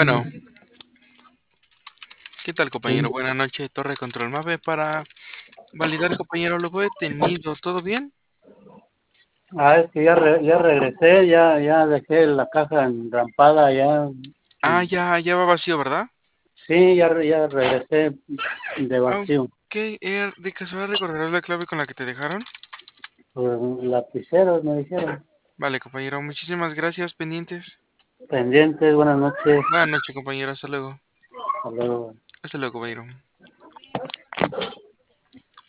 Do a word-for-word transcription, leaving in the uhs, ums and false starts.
Bueno, ¿qué tal, compañero? Sí. Buenas noches, Torre Control Mave. Para validar, compañero, lo veo detenido. ¿Todo bien? Ah, es que ya, re- ya regresé, ya, ya dejé la caja enrampada, ya, Ah, mm, ya, ya va vacío, ¿verdad? sí, ya, re- ya regresé de Ah, vacío. ok, eh, ¿de casualidad recordarás la clave con la que te dejaron? Pues, lapiceros me dijeron, Vale, compañero, muchísimas gracias, pendientes. pendientes, buenas noches, Buenas noches, compañero, hasta luego. hasta luego. Hasta luego, compañero.